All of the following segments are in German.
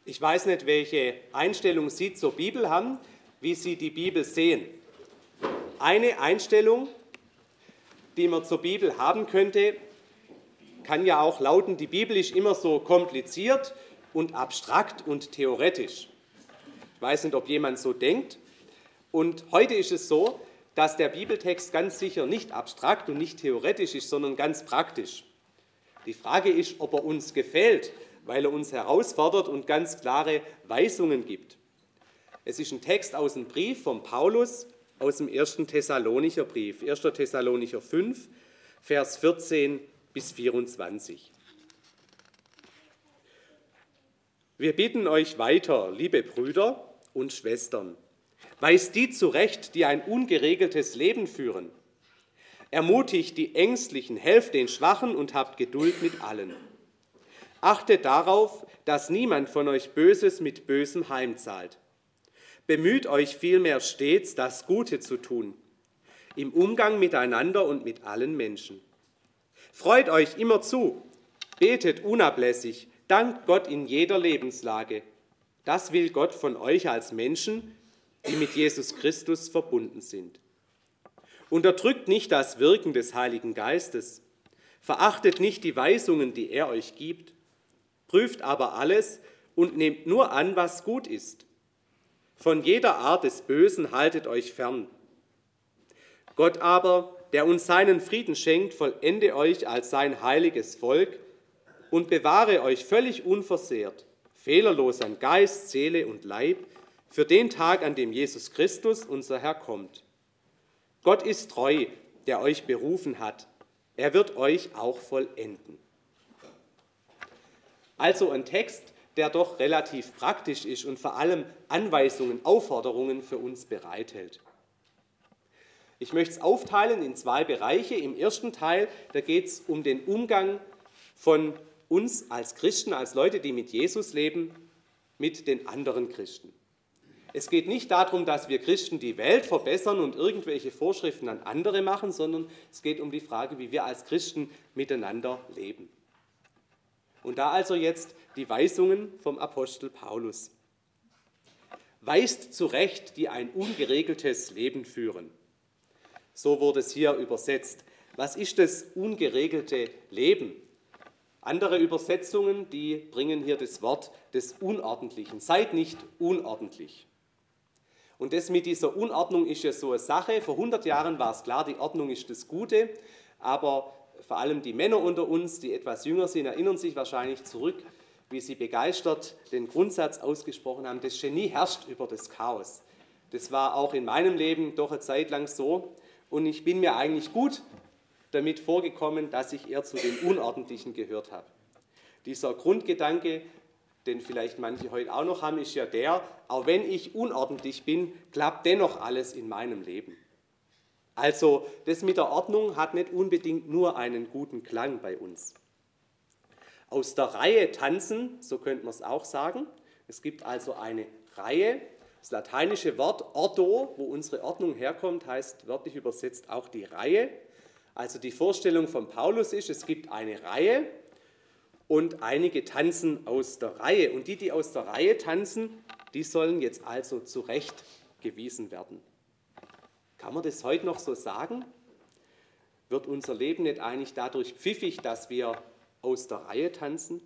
Ich weiß nicht, welche Einstellung Sie zur Bibel haben, wie Sie die Bibel sehen. Eine Einstellung, die man zur Bibel haben könnte, kann ja auch lauten, die Bibel ist immer so kompliziert und abstrakt und theoretisch. Ich weiß nicht, ob jemand so denkt. Und heute ist es so, dass der Bibeltext ganz sicher nicht abstrakt und nicht theoretisch ist, sondern ganz praktisch. Die Frage ist, ob er uns gefällt, weil er uns herausfordert und ganz klare Weisungen gibt. Es ist ein Text aus dem Brief von Paulus, aus dem 1. Thessalonicher Brief, 1. Thessalonicher 5, Vers 14 bis 24. Wir bitten euch weiter, liebe Brüder und Schwestern, weist die zurecht, die ein ungeregeltes Leben führen. Ermutigt die Ängstlichen, helft den Schwachen und habt Geduld mit allen. Achtet darauf, dass niemand von euch Böses mit Bösem heimzahlt. Bemüht euch vielmehr stets, das Gute zu tun, im Umgang miteinander und mit allen Menschen. Freut euch immer zu, betet unablässig, dankt Gott in jeder Lebenslage. Das will Gott von euch als Menschen, die mit Jesus Christus verbunden sind. Unterdrückt nicht das Wirken des Heiligen Geistes, verachtet nicht die Weisungen, die er euch gibt, prüft aber alles und nehmt nur an, was gut ist. Von jeder Art des Bösen haltet euch fern. Gott aber, der uns seinen Frieden schenkt, vollende euch als sein heiliges Volk und bewahre euch völlig unversehrt, fehlerlos an Geist, Seele und Leib, für den Tag, an dem Jesus Christus, unser Herr, kommt. Gott ist treu, der euch berufen hat. Er wird euch auch vollenden. Also ein Text, der doch relativ praktisch ist und vor allem Anweisungen, Aufforderungen für uns bereithält. Ich möchte es aufteilen in zwei Bereiche. Im ersten Teil, da geht es um den Umgang von uns als Christen, als Leute, die mit Jesus leben, mit den anderen Christen. Es geht nicht darum, dass wir Christen die Welt verbessern und irgendwelche Vorschriften an andere machen, sondern es geht um die Frage, wie wir als Christen miteinander leben. Und da also jetzt die Weisungen vom Apostel Paulus. Weist zurecht, die ein ungeregeltes Leben führen. So wurde es hier übersetzt. Was ist das ungeregelte Leben? Andere Übersetzungen, die bringen hier das Wort des Unordentlichen. Seid nicht unordentlich. Und das mit dieser Unordnung ist ja so eine Sache. Vor 100 Jahren war es klar, die Ordnung ist das Gute, aber vor allem die Männer unter uns, die etwas jünger sind, erinnern sich wahrscheinlich zurück, wie sie begeistert den Grundsatz ausgesprochen haben, das Genie herrscht über das Chaos. Das war auch in meinem Leben doch eine Zeit lang so und ich bin mir eigentlich gut damit vorgekommen, dass ich eher zu den Unordentlichen gehört habe. Dieser Grundgedanke, den vielleicht manche heute auch noch haben, ist ja der, auch wenn ich unordentlich bin, klappt dennoch alles in meinem Leben. Also das mit der Ordnung hat nicht unbedingt nur einen guten Klang bei uns. Aus der Reihe tanzen, so könnte man es auch sagen. Es gibt also eine Reihe. Das lateinische Wort ordo, wo unsere Ordnung herkommt, heißt wörtlich übersetzt auch die Reihe. Also die Vorstellung von Paulus ist, es gibt eine Reihe und einige tanzen aus der Reihe. Und die aus der Reihe tanzen, die sollen jetzt also zurechtgewiesen werden. Kann man das heute noch so sagen? Wird unser Leben nicht eigentlich dadurch pfiffig, dass wir aus der Reihe tanzen?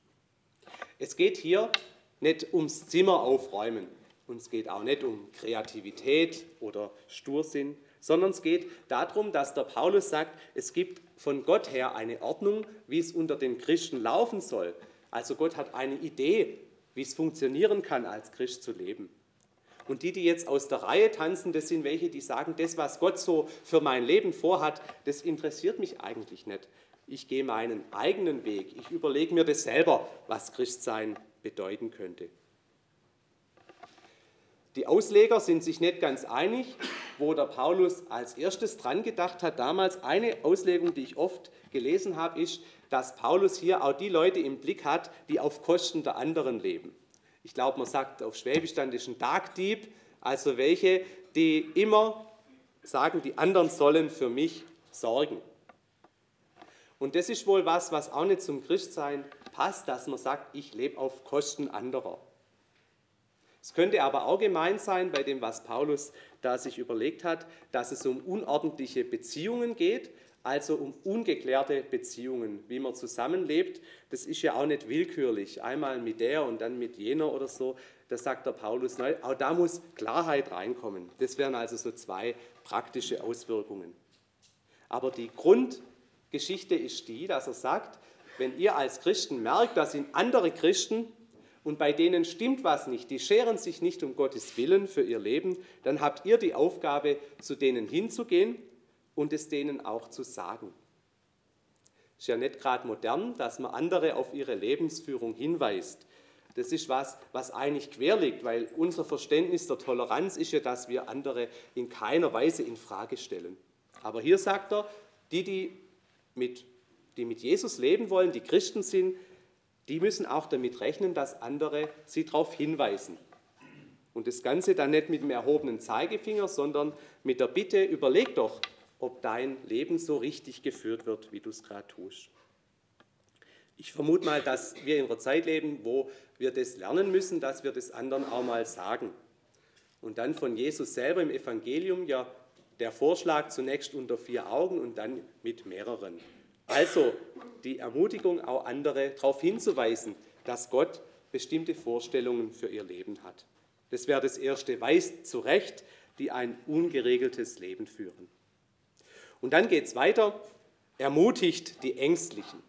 Es geht hier nicht ums Zimmer aufräumen und es geht auch nicht um Kreativität oder Stursinn, sondern es geht darum, dass der Paulus sagt, es gibt von Gott her eine Ordnung, wie es unter den Christen laufen soll. Also Gott hat eine Idee, wie es funktionieren kann, als Christ zu leben. Und die jetzt aus der Reihe tanzen, das sind welche, die sagen, das, was Gott so für mein Leben vorhat, das interessiert mich eigentlich nicht. Ich gehe meinen eigenen Weg. Ich überlege mir das selber, was Christsein bedeuten könnte. Die Ausleger sind sich nicht ganz einig, wo der Paulus als erstes dran gedacht hat. Damals eine Auslegung, die ich oft gelesen habe, ist, dass Paulus hier auch die Leute im Blick hat, die auf Kosten der anderen leben. Ich glaube, man sagt auf Schwäbisch dann, das ist ein Tagdieb, also welche, die immer sagen, die anderen sollen für mich sorgen. Und das ist wohl was auch nicht zum Christsein passt, dass man sagt, ich lebe auf Kosten anderer. Es könnte aber auch gemeint sein, bei dem, was Paulus da sich überlegt hat, dass es um unordentliche Beziehungen geht, also um ungeklärte Beziehungen, wie man zusammenlebt. Das ist ja auch nicht willkürlich, einmal mit der und dann mit jener oder so. Da sagt der Paulus, nein, auch da muss Klarheit reinkommen. Das wären also so zwei praktische Auswirkungen. Aber die Grundgeschichte ist die, dass er sagt, wenn ihr als Christen merkt, da sind andere Christen und bei denen stimmt was nicht, die scheren sich nicht um Gottes Willen für ihr Leben, dann habt ihr die Aufgabe, zu denen hinzugehen und es denen auch zu sagen. Ist ja nicht gerade modern, dass man andere auf ihre Lebensführung hinweist. Das ist was eigentlich quer liegt, weil unser Verständnis der Toleranz ist ja, dass wir andere in keiner Weise in Frage stellen. Aber hier sagt er, die mit Jesus leben wollen, die Christen sind, die müssen auch damit rechnen, dass andere sie darauf hinweisen. Und das Ganze dann nicht mit dem erhobenen Zeigefinger, sondern mit der Bitte, überleg doch, ob dein Leben so richtig geführt wird, wie du es gerade tust. Ich vermute mal, dass wir in einer Zeit leben, wo wir das lernen müssen, dass wir das anderen auch mal sagen. Und dann von Jesus selber im Evangelium ja der Vorschlag zunächst unter 4 Augen und dann mit mehreren. Also die Ermutigung, auch andere darauf hinzuweisen, dass Gott bestimmte Vorstellungen für ihr Leben hat. Das wäre das Erste, weist zurecht, die ein ungeregeltes Leben führen. Und dann geht es weiter, ermutigt die Ängstlichen.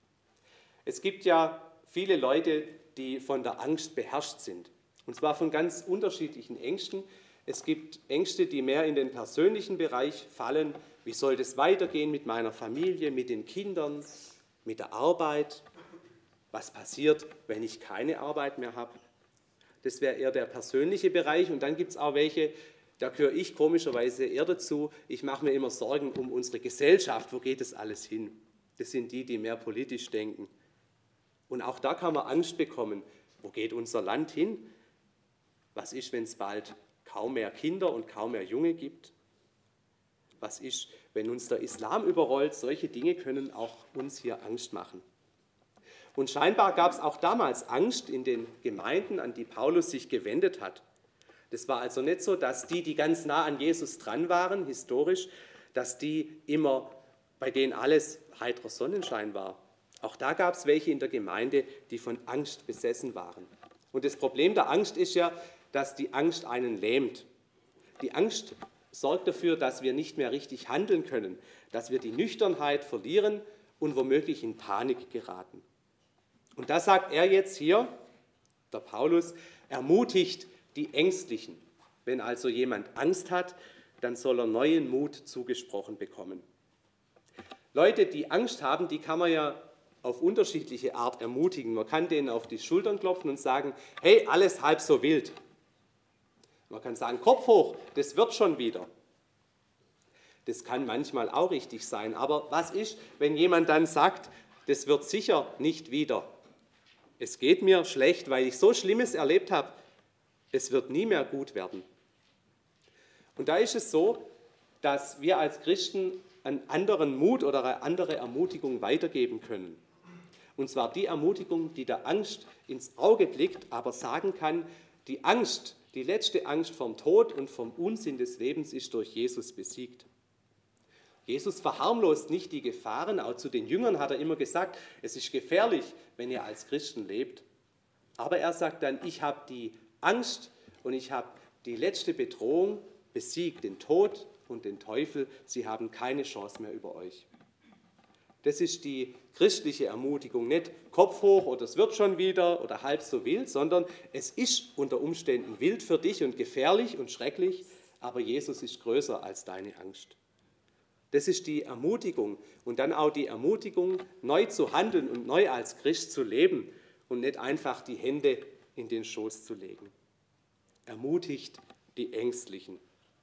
Es gibt ja viele Leute, die von der Angst beherrscht sind. Und zwar von ganz unterschiedlichen Ängsten. Es gibt Ängste, die mehr in den persönlichen Bereich fallen. Wie soll das weitergehen mit meiner Familie, mit den Kindern, mit der Arbeit? Was passiert, wenn ich keine Arbeit mehr habe? Das wäre eher der persönliche Bereich. Und dann gibt es auch welche, da gehöre ich komischerweise eher dazu. Ich mache mir immer Sorgen um unsere Gesellschaft. Wo geht das alles hin? Das sind die mehr politisch denken. Und auch da kann man Angst bekommen. Wo geht unser Land hin? Was ist, wenn es bald kaum mehr Kinder und kaum mehr Junge gibt? Was ist, wenn uns der Islam überrollt? Solche Dinge können auch uns hier Angst machen. Und scheinbar gab es auch damals Angst in den Gemeinden, an die Paulus sich gewendet hat. Das war also nicht so, dass die ganz nah an Jesus dran waren, historisch, dass die immer, bei denen alles heiterer Sonnenschein war. Auch da gab es welche in der Gemeinde, die von Angst besessen waren. Und das Problem der Angst ist ja, dass die Angst einen lähmt. Die Angst sorgt dafür, dass wir nicht mehr richtig handeln können, dass wir die Nüchternheit verlieren und womöglich in Panik geraten. Und da sagt er jetzt hier, der Paulus, ermutigt die Ängstlichen. Wenn also jemand Angst hat, dann soll er neuen Mut zugesprochen bekommen. Leute, die Angst haben, die kann man ja auf unterschiedliche Art ermutigen. Man kann denen auf die Schultern klopfen und sagen, hey, alles halb so wild. Man kann sagen, Kopf hoch, das wird schon wieder. Das kann manchmal auch richtig sein. Aber was ist, wenn jemand dann sagt, das wird sicher nicht wieder? Es geht mir schlecht, weil ich so Schlimmes erlebt habe. Es wird nie mehr gut werden. Und da ist es so, dass wir als Christen einen anderen Mut oder eine andere Ermutigung weitergeben können. Und zwar die Ermutigung, die der Angst ins Auge blickt, aber sagen kann, die Angst, die letzte Angst vom Tod und vom Unsinn des Lebens ist durch Jesus besiegt. Jesus verharmlost nicht die Gefahren, auch zu den Jüngern hat er immer gesagt, es ist gefährlich, wenn ihr als Christen lebt. Aber er sagt dann, ich habe die Angst und ich habe die letzte Bedrohung besiegt, den Tod und den Teufel, sie haben keine Chance mehr über euch. Das ist die christliche Ermutigung, nicht Kopf hoch oder es wird schon wieder oder halb so wild, sondern es ist unter Umständen wild für dich und gefährlich und schrecklich, aber Jesus ist größer als deine Angst. Das ist die Ermutigung und dann auch die Ermutigung, neu zu handeln und neu als Christ zu leben und nicht einfach die Hände in den Schoß zu legen. Ermutigt die Ängstlichen.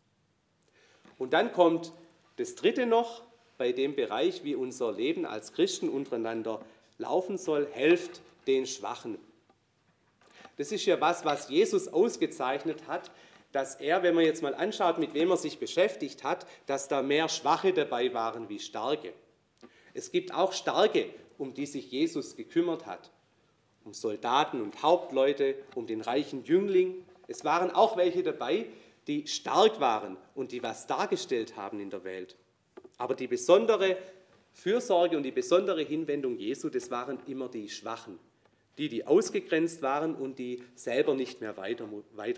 Und dann kommt das Dritte noch, bei dem Bereich, wie unser Leben als Christen untereinander laufen soll, helft den Schwachen. Das ist ja was Jesus ausgezeichnet hat, dass er, wenn man jetzt mal anschaut, mit wem er sich beschäftigt hat, dass da mehr Schwache dabei waren wie Starke. Es gibt auch Starke, um die sich Jesus gekümmert hat. Um Soldaten und Hauptleute, um den reichen Jüngling, Es waren auch welche dabei, die stark waren und die was dargestellt haben in der Welt. Aber die besondere Fürsorge und die besondere Hinwendung Jesu, das waren immer die Schwachen, die ausgegrenzt waren und die selber nicht mehr weiter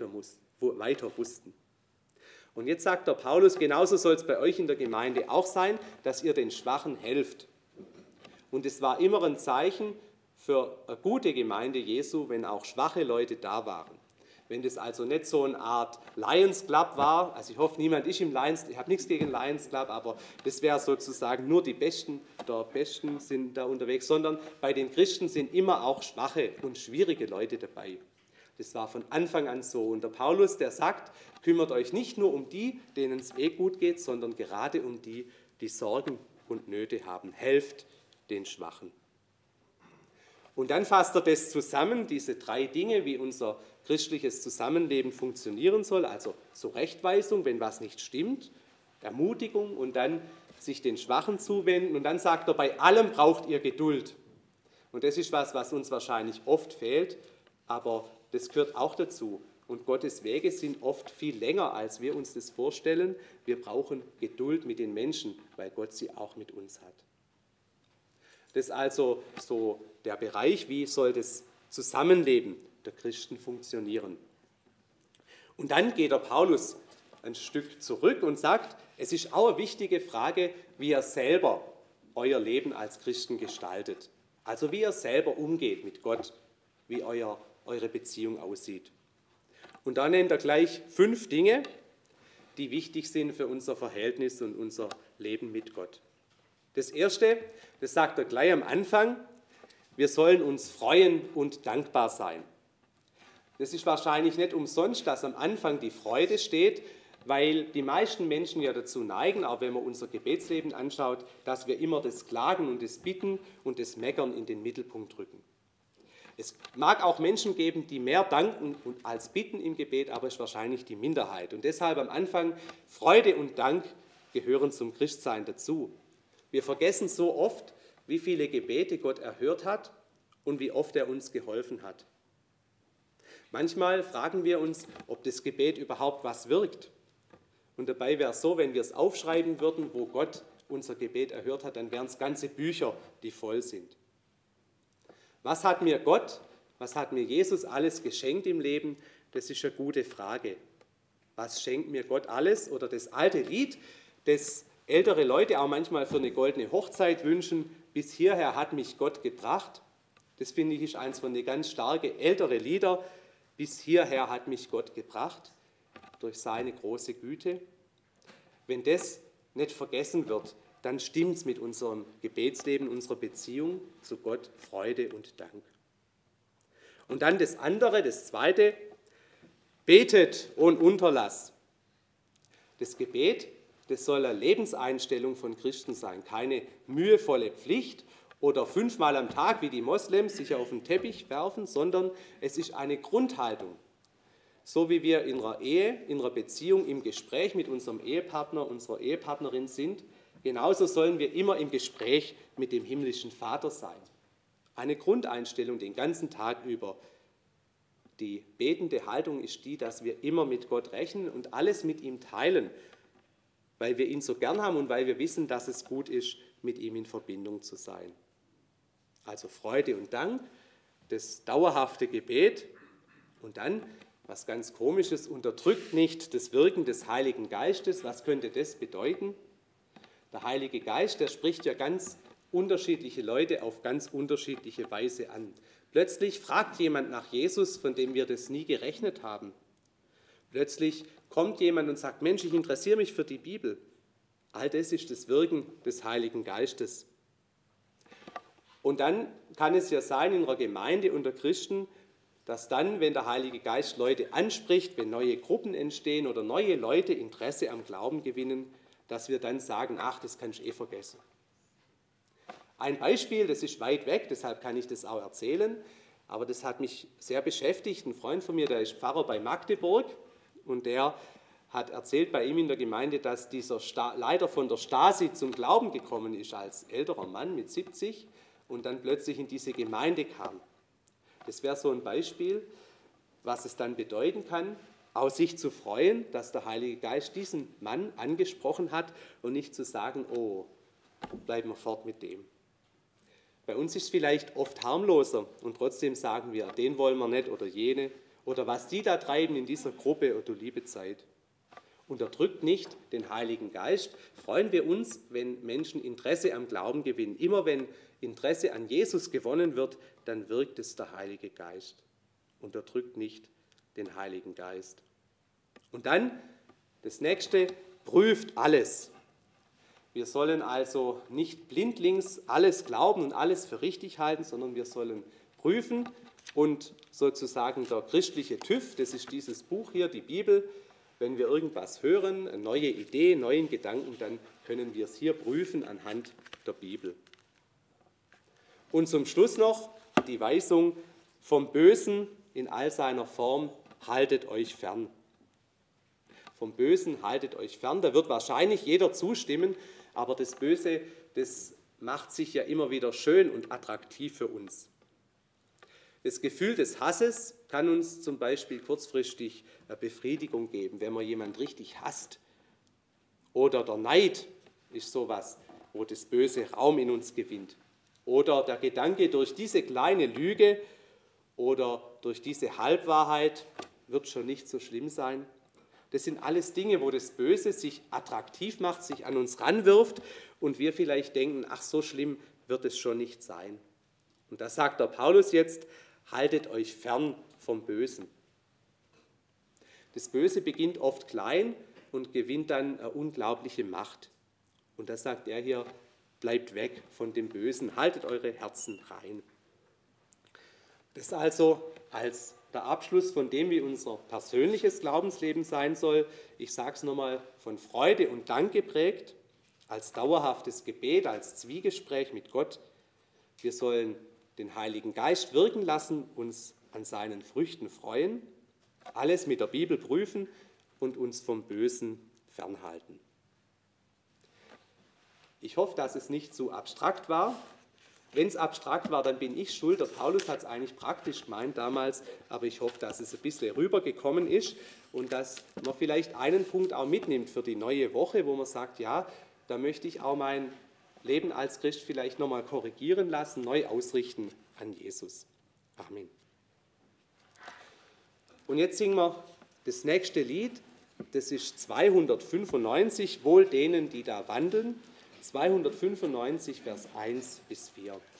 wussten. Und jetzt sagt der Paulus, genauso soll es bei euch in der Gemeinde auch sein, dass ihr den Schwachen helft. Und es war immer ein Zeichen für eine gute Gemeinde Jesu, wenn auch schwache Leute da waren. Wenn das also nicht so eine Art Lions Club war, also ich hoffe, niemand ist im Lions, ich habe nichts gegen Lions Club, aber das wäre sozusagen nur die Besten der Besten sind da unterwegs, sondern bei den Christen sind immer auch schwache und schwierige Leute dabei. Das war von Anfang an so. Und der Paulus, der sagt, kümmert euch nicht nur um die, denen es gut geht, sondern gerade um die, die Sorgen und Nöte haben. Helft den Schwachen. Und dann fasst er das zusammen, diese 3 Dinge, wie unser christliches Zusammenleben funktionieren soll, also Zurechtweisung, wenn was nicht stimmt, Ermutigung und dann sich den Schwachen zuwenden. Und dann sagt er, bei allem braucht ihr Geduld. Und das ist was uns wahrscheinlich oft fehlt, aber das gehört auch dazu. Und Gottes Wege sind oft viel länger, als wir uns das vorstellen. Wir brauchen Geduld mit den Menschen, weil Gott sie auch mit uns hat. Das ist also so der Bereich, wie soll das Zusammenleben der Christen funktionieren. Und dann geht der Paulus ein Stück zurück und sagt, es ist auch eine wichtige Frage, wie ihr selber euer Leben als Christen gestaltet. Also wie ihr selber umgeht mit Gott, wie eure Beziehung aussieht. Und da nennt er gleich 5 Dinge, die wichtig sind für unser Verhältnis und unser Leben mit Gott. Das Erste, das sagt er gleich am Anfang, wir sollen uns freuen und dankbar sein. Das ist wahrscheinlich nicht umsonst, dass am Anfang die Freude steht, weil die meisten Menschen ja dazu neigen, auch wenn man unser Gebetsleben anschaut, dass wir immer das Klagen und das Bitten und das Meckern in den Mittelpunkt rücken. Es mag auch Menschen geben, die mehr danken als bitten im Gebet, aber es ist wahrscheinlich die Minderheit. Und deshalb am Anfang, Freude und Dank gehören zum Christsein dazu. Wir vergessen so oft, wie viele Gebete Gott erhört hat und wie oft er uns geholfen hat. Manchmal fragen wir uns, ob das Gebet überhaupt was wirkt. Und dabei wäre es so, wenn wir es aufschreiben würden, wo Gott unser Gebet erhört hat, dann wären es ganze Bücher, die voll sind. Was hat mir Gott, was hat mir Jesus alles geschenkt im Leben? Das ist eine gute Frage. Was schenkt mir Gott alles? Oder das alte Lied, das ältere Leute auch manchmal für eine goldene Hochzeit wünschen, bis hierher hat mich Gott gebracht. Das finde ich ist eins von den ganz starken ältere Lieder. Bis hierher hat mich Gott gebracht, durch seine große Güte. Wenn das nicht vergessen wird, dann stimmt es mit unserem Gebetsleben, unserer Beziehung zu Gott, Freude und Dank. Und dann das andere, das zweite, betet ohne Unterlass. Das Gebet, das soll eine Lebenseinstellung von Christen sein, keine mühevolle Pflicht oder 5-mal am Tag wie die Moslems sich auf den Teppich werfen, sondern es ist eine Grundhaltung. So wie wir in einer Ehe, in einer Beziehung, im Gespräch mit unserem Ehepartner, unserer Ehepartnerin sind, genauso sollen wir immer im Gespräch mit dem himmlischen Vater sein. Eine Grundeinstellung den ganzen Tag über. Die betende Haltung ist die, dass wir immer mit Gott rechnen und alles mit ihm teilen, weil wir ihn so gern haben und weil wir wissen, dass es gut ist, mit ihm in Verbindung zu sein. Also Freude und Dank, das dauerhafte Gebet und dann, was ganz Komisches, unterdrückt nicht das Wirken des Heiligen Geistes. Was könnte das bedeuten? Der Heilige Geist, der spricht ja ganz unterschiedliche Leute auf ganz unterschiedliche Weise an. Plötzlich fragt jemand nach Jesus, von dem wir das nie gerechnet haben. Plötzlich kommt jemand und sagt, Mensch, ich interessiere mich für die Bibel. All das ist das Wirken des Heiligen Geistes. Und dann kann es ja sein in einer Gemeinde unter Christen, dass dann, wenn der Heilige Geist Leute anspricht, wenn neue Gruppen entstehen oder neue Leute Interesse am Glauben gewinnen, dass wir dann sagen, ach, das kannst du vergessen. Ein Beispiel, das ist weit weg, deshalb kann ich das auch erzählen, aber das hat mich sehr beschäftigt. Ein Freund von mir, der ist Pfarrer bei Magdeburg und der hat erzählt bei ihm in der Gemeinde, dass dieser Leiter von der Stasi zum Glauben gekommen ist als älterer Mann mit 70 und dann plötzlich in diese Gemeinde kam. Das wäre so ein Beispiel. was es dann bedeuten kann, auch sich zu freuen, dass der Heilige Geist diesen Mann angesprochen hat und nicht zu sagen, oh, bleiben wir fort mit dem. Bei uns ist es vielleicht oft harmloser und trotzdem sagen wir, den wollen wir nicht oder jene oder was die da treiben in dieser Gruppe, oh du liebe Zeit. Unterdrückt nicht den Heiligen Geist. Freuen wir uns, wenn Menschen Interesse am Glauben gewinnen. Immer wenn Interesse an Jesus gewonnen wird, dann wirkt es der Heilige Geist. Unterdrückt nicht den Heiligen Geist. Und dann das nächste, prüft alles. Wir sollen also nicht blindlings alles glauben und alles für richtig halten, sondern wir sollen prüfen und sozusagen der christliche TÜV, das ist dieses Buch hier, die Bibel, wenn wir irgendwas hören, eine neue Idee, neuen Gedanken, dann können wir es hier prüfen anhand der Bibel. Und zum Schluss noch die Weisung vom Bösen in all seiner Form, haltet euch fern. Vom Bösen haltet euch fern. Da wird wahrscheinlich jeder zustimmen, aber das Böse, das macht sich ja immer wieder schön und attraktiv für uns. Das Gefühl des Hasses kann uns zum Beispiel kurzfristig eine Befriedigung geben, wenn man jemanden richtig hasst. Oder der Neid ist sowas, wo das Böse Raum in uns gewinnt. Oder der Gedanke, durch diese kleine Lüge oder durch diese Halbwahrheit wird schon nicht so schlimm sein. Das sind alles Dinge, wo das Böse sich attraktiv macht, sich an uns ranwirft und wir vielleicht denken, ach, so schlimm wird es schon nicht sein. Und da sagt der Paulus jetzt, haltet euch fern vom Bösen. Das Böse beginnt oft klein und gewinnt dann eine unglaubliche Macht. Und da sagt er hier, bleibt weg von dem Bösen, haltet eure Herzen rein. Das also als der Abschluss von dem, wie unser persönliches Glaubensleben sein soll. Ich sage es nochmal, von Freude und Dank geprägt, als dauerhaftes Gebet, als Zwiegespräch mit Gott. Wir sollen den Heiligen Geist wirken lassen, uns an seinen Früchten freuen, alles mit der Bibel prüfen und uns vom Bösen fernhalten. Ich hoffe, dass es nicht zu abstrakt war. Wenn es abstrakt war, dann bin ich schuld. Der Paulus hat es eigentlich praktisch gemeint damals, aber ich hoffe, dass es ein bisschen rübergekommen ist und dass man vielleicht einen Punkt auch mitnimmt für die neue Woche, wo man sagt, ja, da möchte ich auch mein Leben als Christ vielleicht nochmal korrigieren lassen, neu ausrichten an Jesus. Amen. Und jetzt singen wir das nächste Lied, das ist 295, wohl denen, die da wandeln. 295, Vers 1 bis 4.